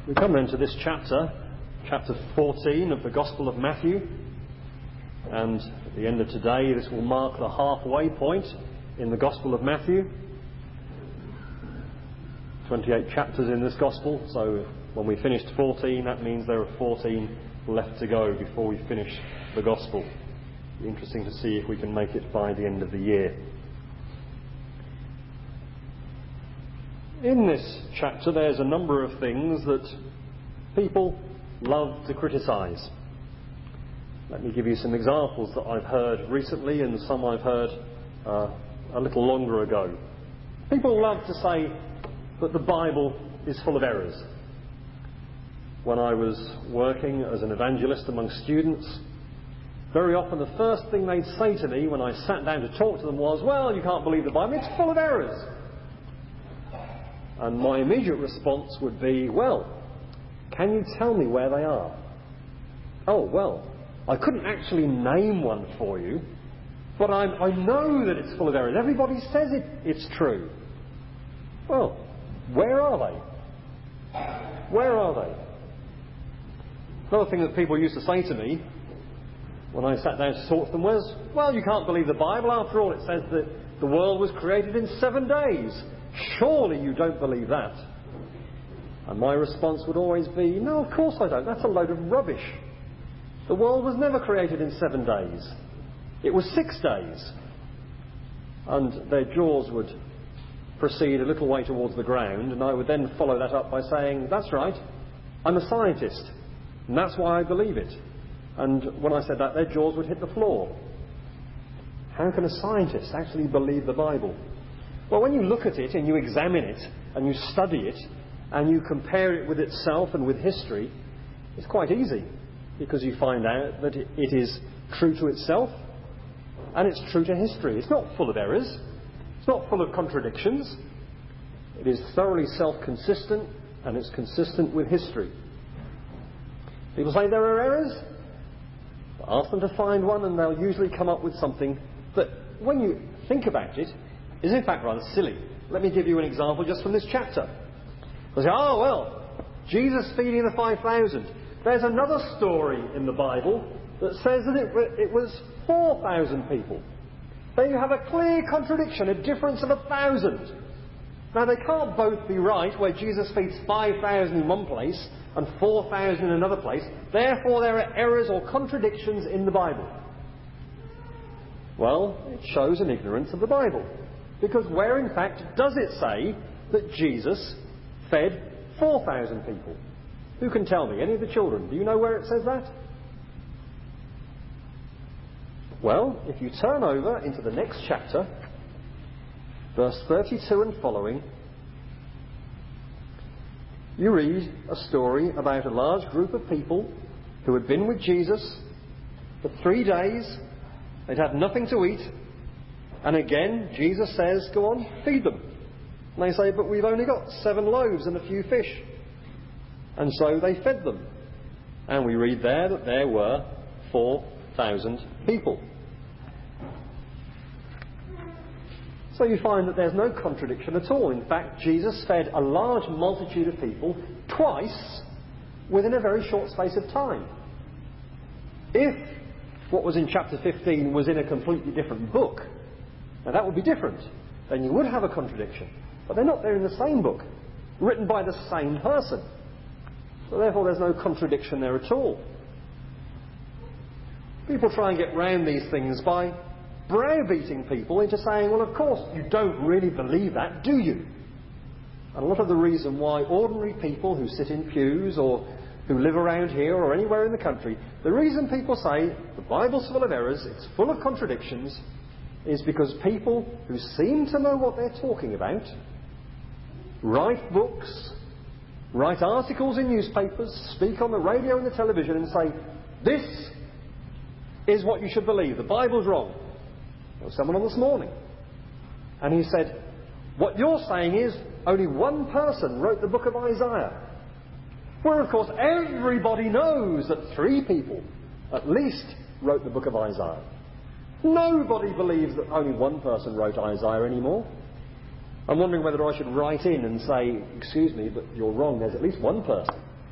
We come then to this chapter 14 of the Gospel of Matthew, and at the end of today this will mark the halfway point in the Gospel of Matthew. 28 chapters in this Gospel, so when we finished 14 that means there are 14 left to go before we finish the Gospel. It'll be interesting to see if we can make it by the end of the year. In this chapter there's a number of things that people love to criticise. Let me give you some examples that I've heard recently and some I've heard a little longer ago. People love to say that the Bible is full of errors. When I was working as an evangelist among students, very often the first thing they'd say to me when I sat down to talk to them was, "Well, you can't believe the Bible, it's full of errors." And my immediate response would be, "Well, can you tell me where they are?" "Oh, well, I couldn't actually name one for you, but I know that it's full of errors. Everybody says it's true." "Well, where are they? Where are they?" Another thing that people used to say to me when I sat down to talk to them was, "Well, you can't believe the Bible. After all, it says that the world was created in 7 days. Surely you don't believe that." And my response would always be, "No, of course I don't. That's a load of rubbish. The world was never created in 7 days. It was 6 days. And their jaws would proceed a little way towards the ground, and I would then follow that up by saying, "That's right, I'm a scientist, and that's why I believe it." And when I said that, their jaws would hit the floor. How can a scientist actually believe the Bible? Well, when you look at it and you examine it and you study it and you compare it with itself and with history, it's quite easy, because you find out that it is true to itself and it's true to history. It's not full of errors. It's not full of contradictions. It is thoroughly self-consistent and it's consistent with history. People say there are errors. Ask them to find one and they'll usually come up with something that, when you think about it, is in fact rather silly. Let me give you an example just from this chapter. They'll say, "Oh, well, Jesus feeding the 5,000. There's another story in the Bible that says that it was 4,000 people. There you have a clear contradiction, a difference of 1,000. Now, they can't both be right, where Jesus feeds 5,000 in one place and 4,000 in another place. Therefore, there are errors or contradictions in the Bible." Well, it shows an ignorance of the Bible. Because where, in fact, does it say that Jesus fed 4,000 people? Who can tell me? Any of the children? Do you know where it says that? Well, if you turn over into the next chapter, verse 32 and following, you read a story about a large group of people who had been with Jesus for 3 days. They'd had nothing to eat. And again, Jesus says, "Go on, feed them." And they say, "But we've only got 7 loaves and a few fish." And so they fed them. And we read there that there were 4,000 people. So you find that there's no contradiction at all. In fact, Jesus fed a large multitude of people twice within a very short space of time. If what was in chapter 15 was in a completely different book, now that would be different. Then you would have a contradiction. But they're not there in the same book, written by the same person. So therefore there's no contradiction there at all. People try and get round these things by browbeating people into saying, "Well, of course, you don't really believe that, do you?" And a lot of the reason why ordinary people who sit in pews or who live around here or anywhere in the country, the reason people say the Bible's full of errors, it's full of contradictions, is because people who seem to know what they're talking about write books, write articles in newspapers, speak on the radio and the television and say, "This is what you should believe. The Bible's wrong." There was someone on this morning, and he said, "What you're saying is only one person wrote the book of Isaiah." Where, of course, everybody knows that 3 people, at least, wrote the book of Isaiah. Nobody believes that only one person wrote Isaiah anymore. I'm wondering whether I should write in and say, "Excuse me, but you're wrong. There's at least one person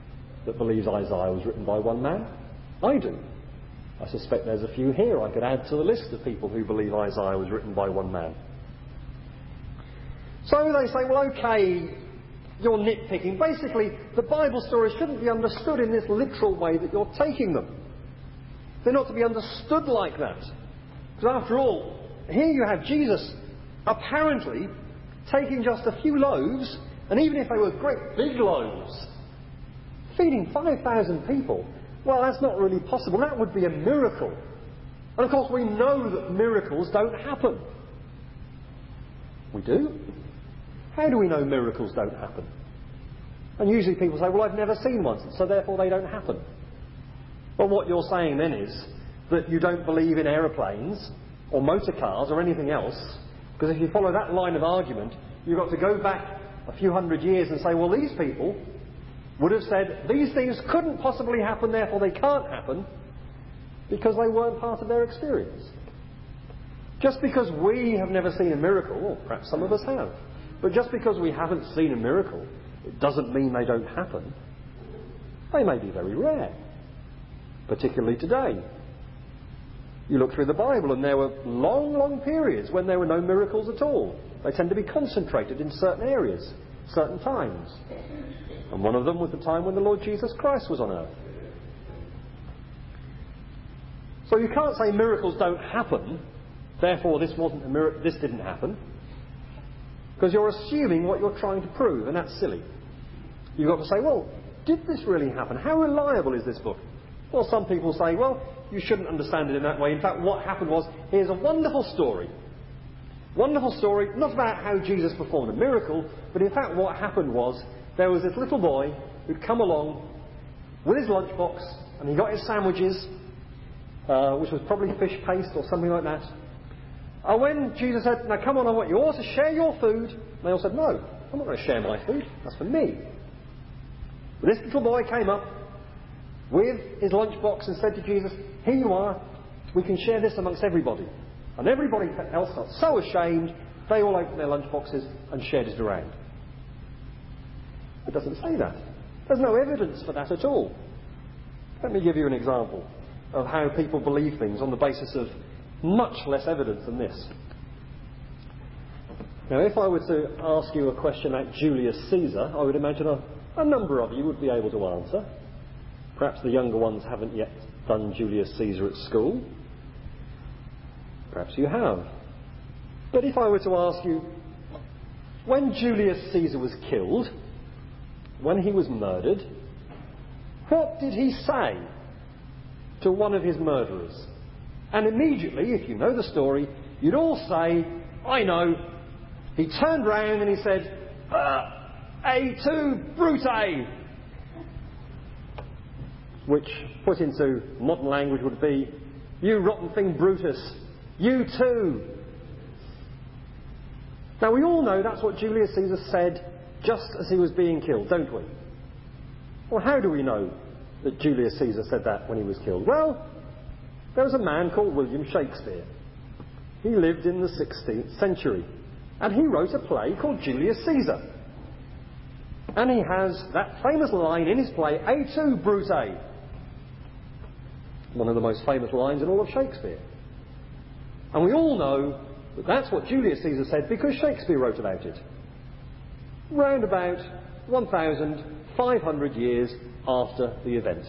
that believes Isaiah was written by one man? I do. I suspect there's a few here I could add to the list of people who believe Isaiah was written by one man. So they say, well, okay, you're nitpicking. Basically, the Bible stories shouldn't be understood in this literal way that you're taking them. They're not to be understood like that. Because after all, here you have Jesus apparently taking just a few loaves, and even if they were great big loaves, feeding 5,000 people. Well, that's not really possible. That would be a miracle. And of course we know that miracles don't happen. We do? How do we know miracles don't happen? And usually people say, well, I've never seen one, so therefore they don't happen. Well, what you're saying then is that you don't believe in aeroplanes or motor cars or anything else, because if you follow that line of argument, you've got to go back a few hundred years and say, well, these people would have said these things couldn't possibly happen, therefore they can't happen, because they weren't part of their experience. Just because we have never seen a miracle, or perhaps some of us have, but just because we haven't seen a miracle, it doesn't mean they don't happen. They may be very rare, particularly today. You look through the Bible and there were long, long periods when there were no miracles at all. They tend to be concentrated in certain areas, certain times. And one of them was the time when the Lord Jesus Christ was on earth. So you can't say miracles don't happen, therefore this wasn't a miracle, this didn't happen. Because you're assuming what you're trying to prove, and that's silly. You've got to say, well, did this really happen? How reliable is this book? Well, some people say, well, you shouldn't understand it in that way. In fact, what happened was, here's a wonderful story. Wonderful story, not about how Jesus performed a miracle, but in fact what happened was, there was this little boy who'd come along with his lunchbox, and he got his sandwiches, which was probably fish paste or something like that. And when Jesus said, now come on, I want you all to share your food, they all said, no, I'm not going to share my food, that's for me. But this little boy came up with his lunchbox and said to Jesus, here you are, we can share this amongst everybody. And everybody else got so ashamed, they all opened their lunchboxes and shared it around. It doesn't say that. There's no evidence for that at all. Let me give you an example of how people believe things on the basis of much less evidence than this. Now, if I were to ask you a question like Julius Caesar, I would imagine a number of you would be able to answer. Perhaps the younger ones haven't yet done Julius Caesar at school. Perhaps you have. But if I were to ask you, when Julius Caesar was killed, when he was murdered, what did he say to one of his murderers? And immediately, if you know the story, you'd all say, I know. He turned round and he said, "Et tu, Brute!" Which, put into modern language, would be, you rotten thing, Brutus, you too. Now, we all know that's what Julius Caesar said just as he was being killed, don't we? Well, how do we know that Julius Caesar said that when he was killed? Well, there was a man called William Shakespeare. He lived in the 16th century, and he wrote a play called Julius Caesar. And he has that famous line in his play, "Et tu, Brute!" One of the most famous lines in all of Shakespeare. And we all know that that's what Julius Caesar said because Shakespeare wrote about it. Round about 1,500 years after the event.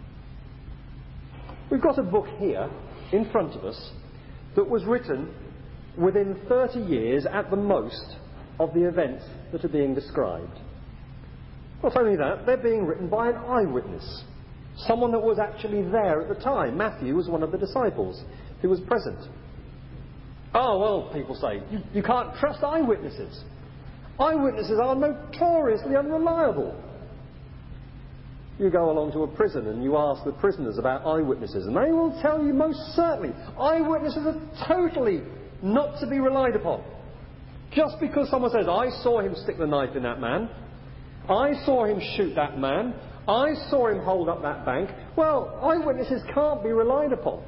We've got a book here in front of us that was written within 30 years at the most of the events that are being described. Not only that, they're being written by an eyewitness, someone that was actually there at the time. Matthew was one of the disciples who was present. Oh, well, people say, you can't trust eyewitnesses. Eyewitnesses are notoriously unreliable. You go along to a prison and you ask the prisoners about eyewitnesses, and they will tell you most certainly eyewitnesses are totally not to be relied upon. Just because someone says, I saw him stick the knife in that man, I saw him shoot that man, I saw him hold up that bank, well, eyewitnesses can't be relied upon.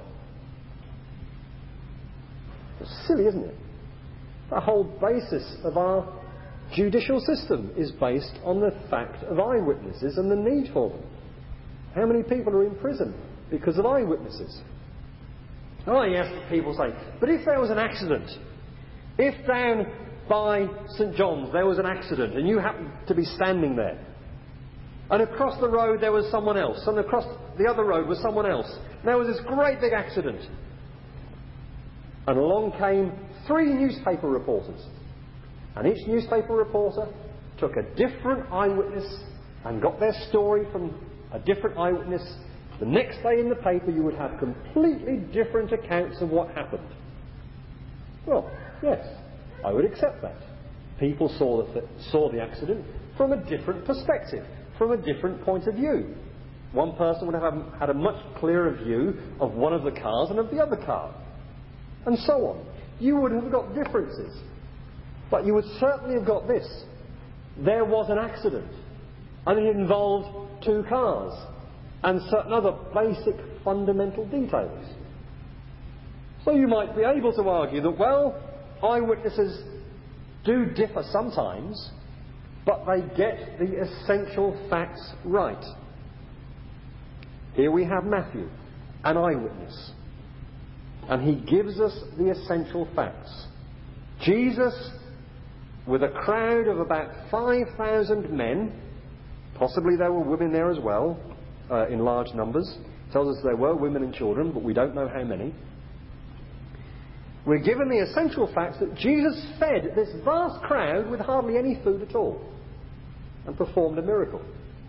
It's silly, isn't it? The whole basis of our judicial system is based on the fact of eyewitnesses and the need for them. How many people are in prison because of eyewitnesses? Oh yes, people say, but if there was an accident, if down by St John's there was an accident and you happened to be standing there, and across the road there was someone else, and across the other road was someone else, and there was this great big accident, and along came 3 newspaper reporters, and each newspaper reporter took a different eyewitness and got their story from a different eyewitness. The next day in the paper you would have completely different accounts of what happened. Well, yes, I would accept that. People saw the accident from a different perspective, from a different point of view. One person would have had a much clearer view of one of the cars and of the other car, and so on. You would have got differences, but you would certainly have got this. There was an accident, and it involved 2 cars, and certain other basic fundamental details. So you might be able to argue that, well, eyewitnesses do differ sometimes, but they get the essential facts right. Here we have Matthew, an eyewitness, and he gives us the essential facts. Jesus, with a crowd of about 5,000 men, possibly there were women there as well, in large numbers. It tells us there were women and children, but we don't know how many. We're given the essential facts that Jesus fed this vast crowd with hardly any food at all and performed a miracle.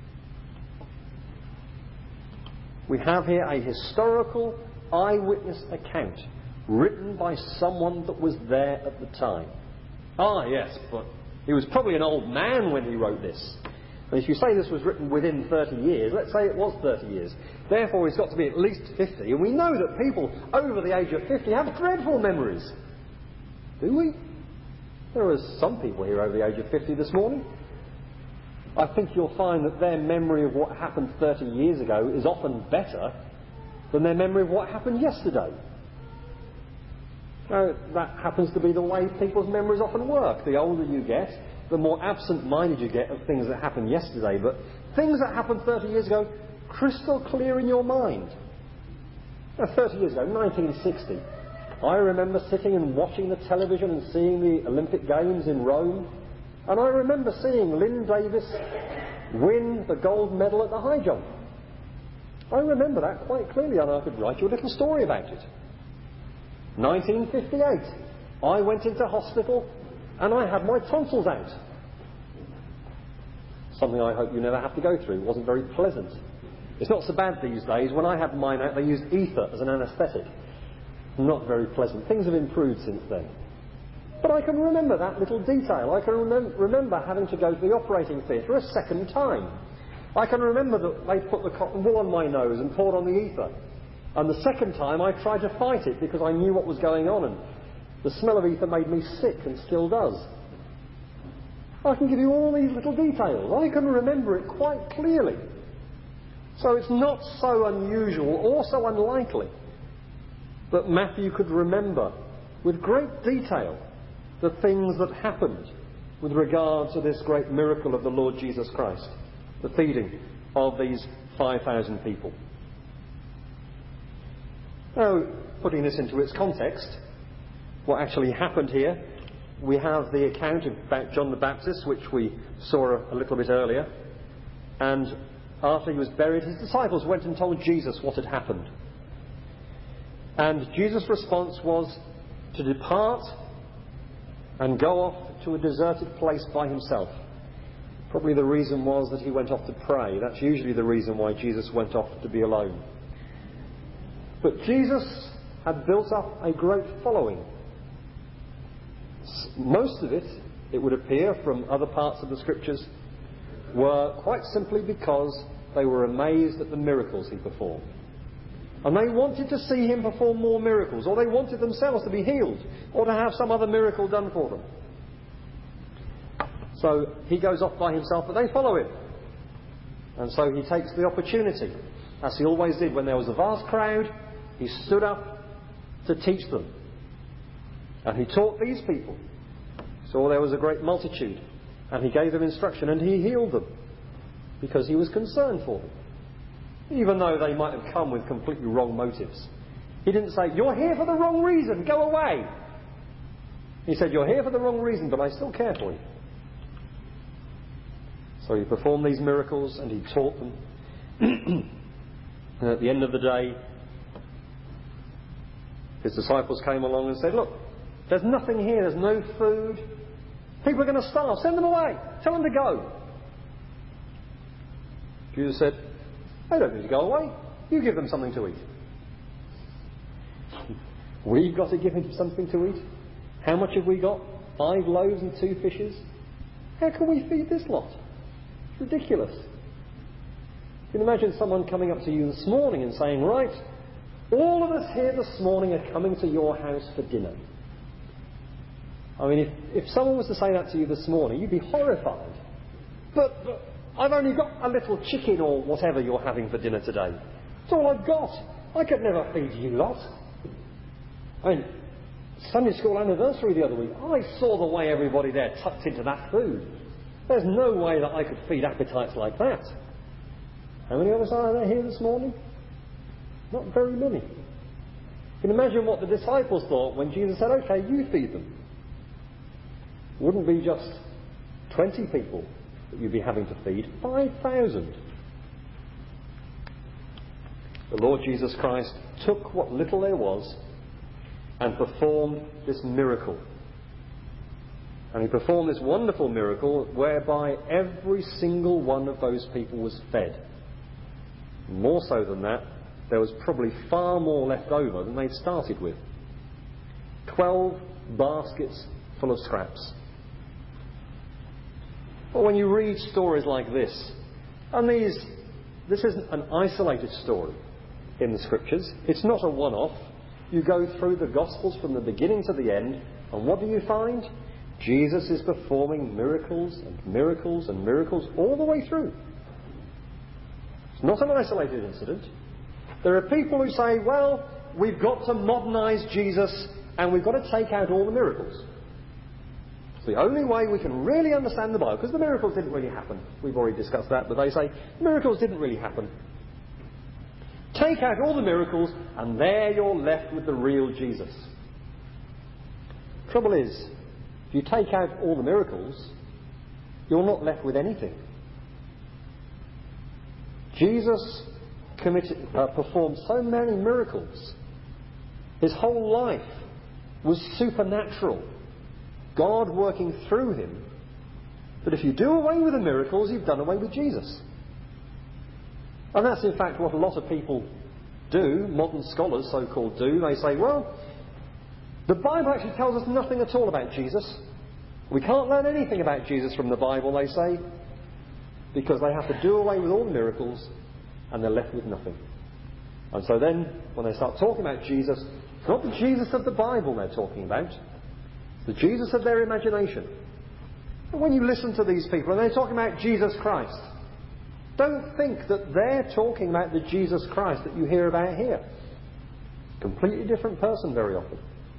We have here a historical eyewitness account written by someone that was there at the time. Ah, yes, but he was probably an old man when he wrote this. And if you say this was written within 30 years, let's say it was 30 years, therefore he's got to be at least 50, and we know that people over the age of 50 have dreadful memories. Do we? There are some people here over the age of 50 this morning. I think you'll find that their memory of what happened 30 years ago is often better than their memory of what happened yesterday. Now, that happens to be the way people's memories often work. The older you get, the more absent-minded you get of things that happened yesterday. But things that happened 30 years ago, crystal clear in your mind. Now, 30 years ago, 1960, I remember sitting and watching the television and seeing the Olympic Games in Rome. And I remember seeing Lynn Davis win the gold medal at the high jump. I remember that quite clearly, and I could write you a little story about it. 1958, I went into hospital and I had my tonsils out. Something I hope you never have to go through. It wasn't very pleasant. It's not so bad these days. When I had mine out, they used ether as an anaesthetic. Not very pleasant. Things have improved since then. But I can remember that little detail. I can remember having to go to the operating theatre a second time. I can remember that they put the cotton wool on my nose and poured on the ether. And the second time I tried to fight it because I knew what was going on, and the smell of ether made me sick and still does. I can give you all these little details. I can remember it quite clearly. So it's not so unusual or so unlikely that Matthew could remember with great detail the things that happened with regard to this great miracle of the Lord Jesus Christ, the feeding of these 5,000 people. Now, putting this into its context, what actually happened here, we have the account about John the Baptist, which we saw a little bit earlier. And after he was buried, his disciples went and told Jesus what had happened. And Jesus' response was to depart and go off to a deserted place by himself. Probably the reason was that he went off to pray. That's usually the reason why Jesus went off to be alone. But Jesus had built up a great following. Most of it, it would appear from other parts of the Scriptures, were quite simply because they were amazed at the miracles he performed. And they wanted to see him perform more miracles, or they wanted themselves to be healed, or to have some other miracle done for them. So he goes off by himself, but they follow him. And so he takes the opportunity, as he always did when there was a vast crowd, he stood up to teach them. And he taught these people. So there was a great multitude. And he gave them instruction and he healed them because he was concerned for them. even though they might have come with completely wrong motives. He didn't say, "You're here for the wrong reason, go away." He said, "You're here for the wrong reason, but I still care for you." So he performed these miracles and he taught them. And at the end of the day, his disciples came along and said, "Look, there's nothing here, there's no food. People are going to starve, send them away, tell them to go." Jesus said, "They don't need to go away, you give them something to eat." We've got to give him something to eat? How much have we got? 5 loaves and 2 fishes? How can we feed this lot? It's ridiculous. You can imagine someone coming up to you this morning and saying, "Right, all of us here this morning are coming to your house for dinner." I mean, if someone was to say that to you this morning, you'd be horrified. But I've only got a little chicken or whatever you're having for dinner today. It's all I've got. I could never feed you lot. I mean, Sunday school anniversary the other week, I saw the way everybody there tucked into that food. There's no way that I could feed appetites like that. How many of us are there here this morning? Not very many. You can imagine what the disciples thought when Jesus said, "Okay, you feed them." It wouldn't be just 20 people that you'd be having to feed, 5,000. The Lord Jesus Christ took what little there was and performed this miracle. And he performed this wonderful miracle whereby every single one of those people was fed. More so than that, there was probably far more left over than they'd started with. 12 baskets full of scraps. But when you read stories like this, and this isn't an isolated story in the Scriptures, it's not a one-off. You go through the Gospels from the beginning to the end, and what do you find? Jesus is performing miracles and miracles and miracles all the way through. It's not an isolated incident. There are people who say, "Well, we've got to modernise Jesus and we've got to take out all the miracles. It's the only way we can really understand the Bible, because the miracles didn't really happen." We've already discussed that, but they say miracles didn't really happen. Take out all the miracles and there you're left with the real Jesus. Trouble is, if you take out all the miracles, you're not left with anything. Jesus performed so many miracles. His whole life was supernatural. God working through him. But if you do away with the miracles, you've done away with Jesus. And that's in fact what a lot of people do, modern scholars so-called do. They say, "Well, the Bible actually tells us nothing at all about Jesus. We can't learn anything about Jesus from the Bible," they say, because they have to do away with all the miracles and they're left with nothing. And so then, when they start talking about Jesus, it's not the Jesus of the Bible they're talking about. It's the Jesus of their imagination. And when you listen to these people and they're talking about Jesus Christ, don't think that they're talking about the Jesus Christ that you hear about here. Completely different person very often.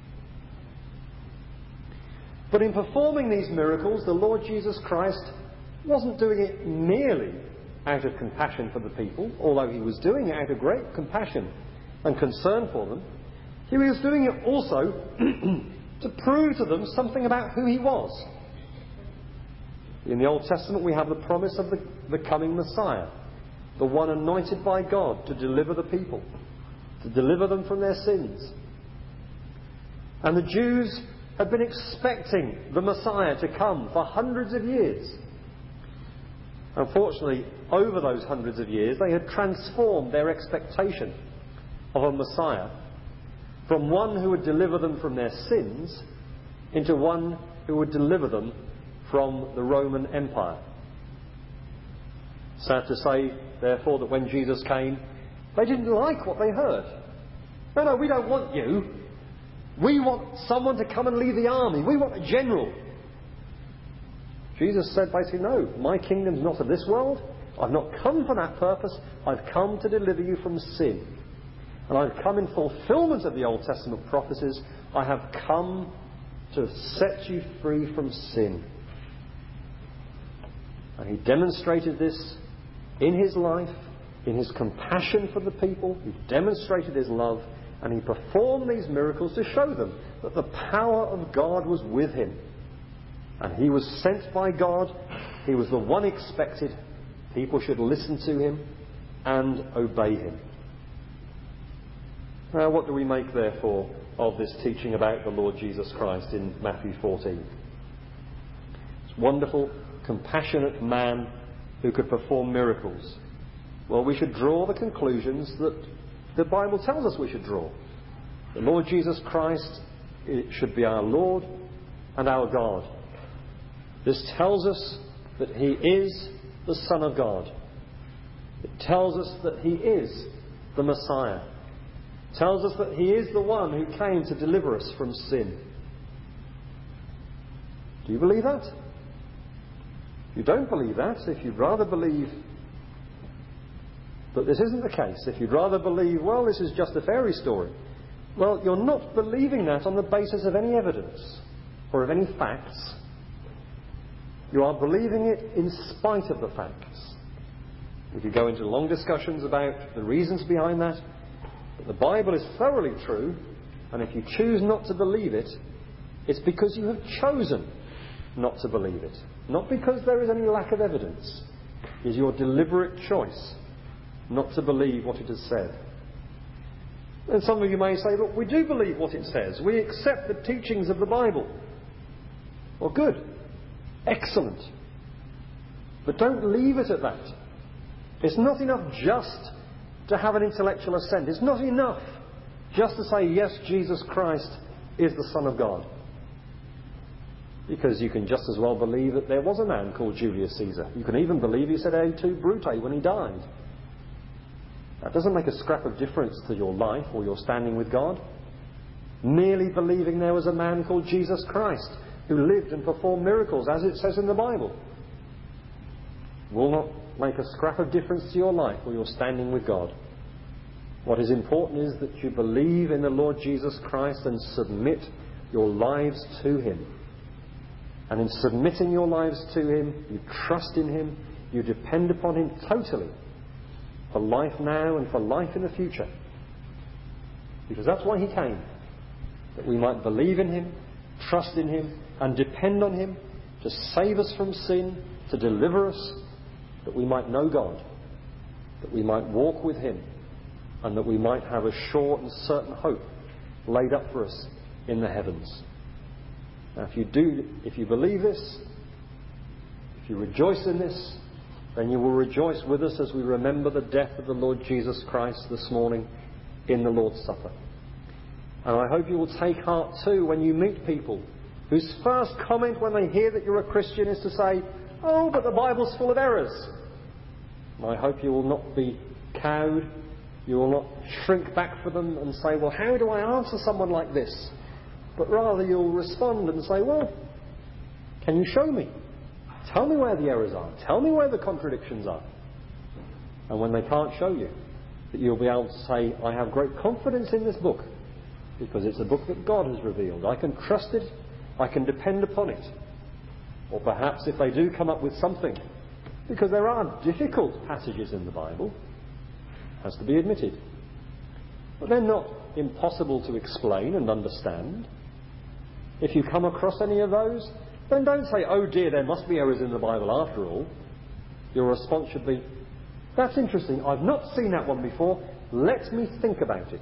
But in performing these miracles, the Lord Jesus Christ wasn't doing it merely out of compassion for the people, although he was doing it out of great compassion and concern for them. He was doing it also to prove to them something about who he was. In the Old Testament we have the promise of the coming Messiah, the one anointed by God to deliver the people, to deliver them from their sins. And the Jews had been expecting the Messiah to come for hundreds of years. Unfortunately, over those hundreds of years, they had transformed their expectation of a Messiah from one who would deliver them from their sins into one who would deliver them from the Roman Empire. Sad to say, therefore, that when Jesus came, they didn't like what they heard. No, we don't want you. We want someone to come and lead the army. We want a general. Jesus said basically, "No, my kingdom's not of this world. I've not come for that purpose. I've come to deliver you from sin. And I've come in fulfillment of the Old Testament prophecies. I have come to set you free from sin." And he demonstrated this in his life in his compassion for the people, he demonstrated his love, and he performed these miracles to show them that the power of God was with him. And he was sent by God. He was the one expected. People should listen to him and obey him. Now, what do we make, therefore, of this teaching about the Lord Jesus Christ in Matthew 14? This wonderful, compassionate man who could perform miracles. Well, we should draw the conclusions that the Bible tells us we should draw. The Lord Jesus Christ should be our Lord and our God. This tells us that he is the Son of God. It tells us that he is the Messiah. It tells us that he is the one who came to deliver us from sin. Do you believe that? If you don't believe that, if you'd rather believe that this isn't the case, if you'd rather believe, well, this is just a fairy story, well, you're not believing that on the basis of any evidence or of any facts. You are believing it in spite of the facts. We could go into long discussions about the reasons behind that. But the Bible is thoroughly true, and if you choose not to believe it, it's because you have chosen not to believe it. Not because there is any lack of evidence. It is your deliberate choice not to believe what it has said. And some of you may say, look, we do believe what it says. We accept the teachings of the Bible. Well, good. Excellent. But don't leave it at that. It's not enough just to have an intellectual assent. It's not enough just to say, yes, Jesus Christ is the Son of God. Because you can just as well believe that there was a man called Julius Caesar. You can even believe he said "Et tu, Brute" when he died. That doesn't make a scrap of difference to your life or your standing with God. Merely believing there was a man called Jesus Christ who lived and performed miracles, as it says in the Bible, will not make a scrap of difference to your life or your standing with God. What is important is that you believe in the Lord Jesus Christ and submit your lives to him. And in submitting your lives to him, you trust in him, you depend upon him totally for life now and for life in the future. Because that's why he came. That we might believe in him, trust in him, and depend on him to save us from sin, to deliver us, that we might know God, that we might walk with him, and that we might have a sure and certain hope laid up for us in the heavens. Now, if you believe this, if you rejoice in this, then you will rejoice with us as we remember the death of the Lord Jesus Christ this morning in the Lord's Supper. And I hope you will take heart too when you meet people whose first comment when they hear that you're a Christian is to say, oh, but the Bible's full of errors. And I hope you will not be cowed. You will not shrink back for them and say, well, how do I answer someone like this? But rather you'll respond and say, well, can you show me? Tell me where the errors are. Tell me where the contradictions are. And when they can't show you, that you'll be able to say, I have great confidence in this book because it's a book that God has revealed. I can trust it. I can depend upon it. Or perhaps if they do come up with something, because there are difficult passages in the Bible, has to be admitted. But they're not impossible to explain and understand. If you come across any of those, then don't say, oh dear, there must be errors in the Bible after all. Your response should be, that's interesting, I've not seen that one before, let me think about it.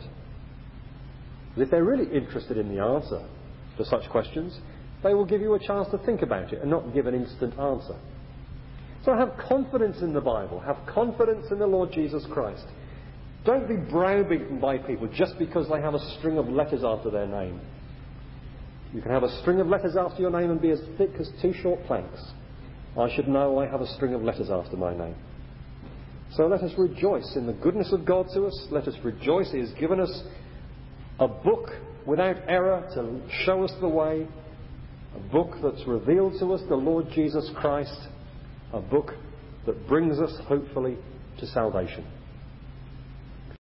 If they're really interested in the answer to such questions, they will give you a chance to think about it and not give an instant answer. So have confidence in the Bible, have confidence in the Lord Jesus Christ. Don't be browbeaten by people just because they have a string of letters after their name. You can have a string of letters after your name and be as thick as 2 short planks. I should know I have a string of letters after my name. So let us rejoice in the goodness of God to us. Let us rejoice He has given us a book without error to show us the way. A book that's revealed to us the Lord Jesus Christ. A book that brings us, hopefully, to salvation.